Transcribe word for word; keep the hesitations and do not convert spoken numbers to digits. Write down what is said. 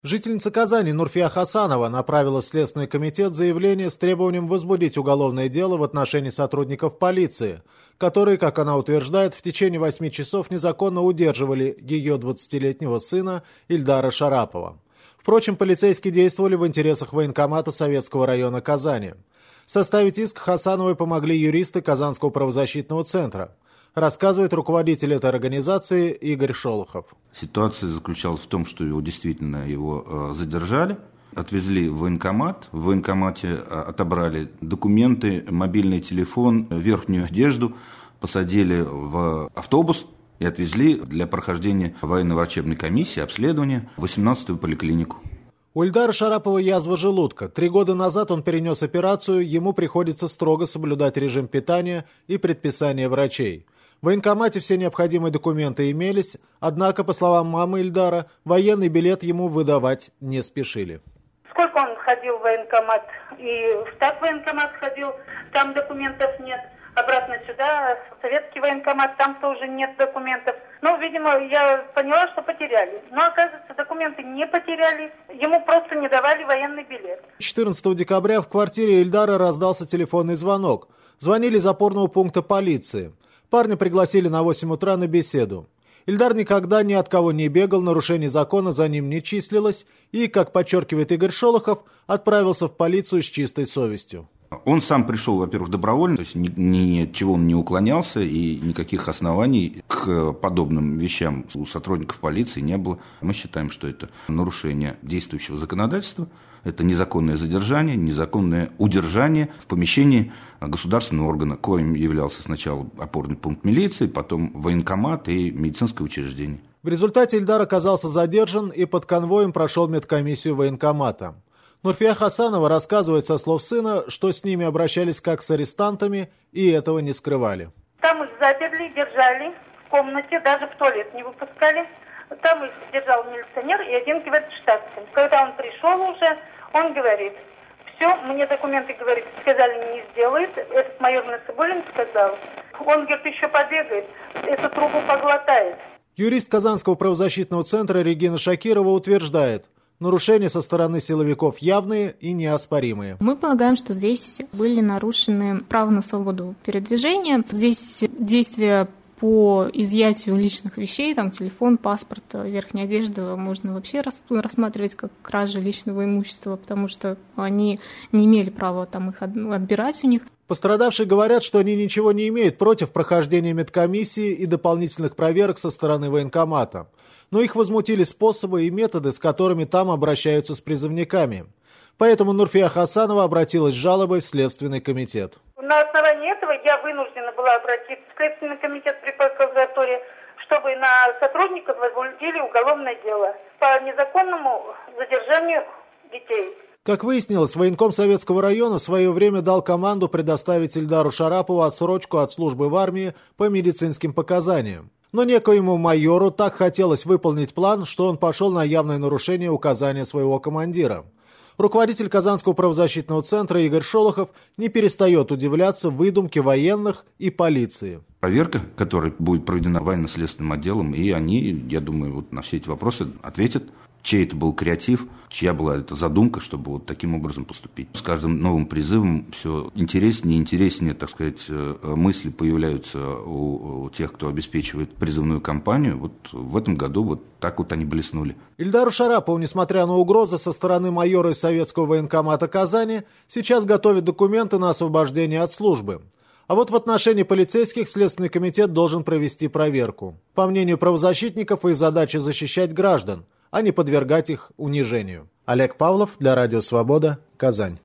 Жительница Казани Нурфия Хасанова направила в Следственный комитет заявление с требованием возбудить уголовное дело в отношении сотрудников полиции, которые, как она утверждает, в течение восьми часов незаконно удерживали ее двадцатилетнего сына Ильдара Шарапова. Впрочем, полицейские действовали в интересах военкомата Советского района Казани. Составить иск Хасановой помогли юристы Казанского правозащитного центра. Рассказывает руководитель этой организации Игорь Шолохов. Ситуация заключалась в том, что его действительно его э, задержали, отвезли в военкомат. В военкомате отобрали документы, мобильный телефон, верхнюю одежду, посадили в автобус и отвезли для прохождения военно-врачебной комиссии, обследования в восемнадцатую поликлинику. У Ильдара Шарапова язва желудка. Три года назад он перенес операцию, ему приходится строго соблюдать режим питания и предписания врачей. В военкомате все необходимые документы имелись, однако, по словам мамы Ильдара, военный билет ему выдавать не спешили. Сколько он ходил в военкомат, и в штаб военкомат ходил, там документов нет. Обратно сюда, в советский военкомат, там тоже нет документов. Ну, видимо, я поняла, что потеряли. Но, оказывается, документы не потеряли, ему просто не давали военный билет. четырнадцатого декабря в квартире Ильдара раздался телефонный звонок. Звонили из опорного пункта полиции. Парня пригласили на восемь утра на беседу. Ильдар никогда ни от кого не бегал, нарушений закона за ним не числилось и, как подчеркивает Игорь Шолохов, отправился в полицию с чистой совестью. Он сам пришел, во-первых, добровольно, то есть ни, ни от чего он не уклонялся, и никаких оснований к подобным вещам у сотрудников полиции не было. Мы считаем, что это нарушение действующего законодательства, это незаконное задержание, незаконное удержание в помещении государственного органа, коим являлся сначала опорный пункт милиции, потом военкомат и медицинское учреждение. В результате Ильдар оказался задержан и под конвоем прошел медкомиссию военкомата. Нурфия Хасанова рассказывает со слов сына, что с ними обращались как с арестантами и этого не скрывали. Там их заперли, держали в комнате, даже в туалет не выпускали. Там их держал милиционер и один, говорит, штатский. Когда он пришел уже, он говорит, все, мне документы, говорит, сказали, не сделает. Этот майор Насыбулин сказал. Он, говорит, еще побегает, эту трубу поглотает. Юрист Казанского правозащитного центра Регина Шакирова утверждает, нарушения со стороны силовиков явные и неоспоримые. Мы полагаем, что здесь были нарушены права на свободу передвижения. Здесь действия по изъятию личных вещей, там телефон, паспорт, верхняя одежда, можно вообще рассматривать как кража личного имущества, потому что они не имели права там их отбирать у них. Пострадавшие говорят, что они ничего не имеют против прохождения медкомиссии и дополнительных проверок со стороны военкомата. Но их возмутили способы и методы, с которыми там обращаются с призывниками. Поэтому Нурфия Хасанова обратилась с жалобой в Следственный комитет. На основании этого я вынуждена была обратиться в Следственный комитет при прокуратуре, чтобы на сотрудников возбудили уголовное дело по незаконному задержанию детей. Как выяснилось, военком Советского района в свое время дал команду предоставить Ильдару Шарапову отсрочку от службы в армии по медицинским показаниям. Но некоему майору так хотелось выполнить план, что он пошел на явное нарушение указания своего командира. Руководитель Казанского правозащитного центра Игорь Шолохов не перестает удивляться выдумке военных и полиции. Проверка, которая будет проведена военно-следственным отделом, и они, я думаю, вот на все эти вопросы ответят, чей это был креатив, чья была эта задумка, чтобы вот таким образом поступить. С каждым новым призывом все интереснее и интереснее, так сказать, мысли появляются у, у тех, кто обеспечивает призывную кампанию. Вот в этом году вот так вот они блеснули. Ильдару Шарапову, несмотря на угрозы со стороны майора из Советского военкомата Казани, сейчас готовят документы на освобождение от службы. А вот в отношении полицейских Следственный комитет должен провести проверку. По мнению правозащитников, их задача защищать граждан, а не подвергать их унижению. Олег Павлов для Радио Свобода, Казань.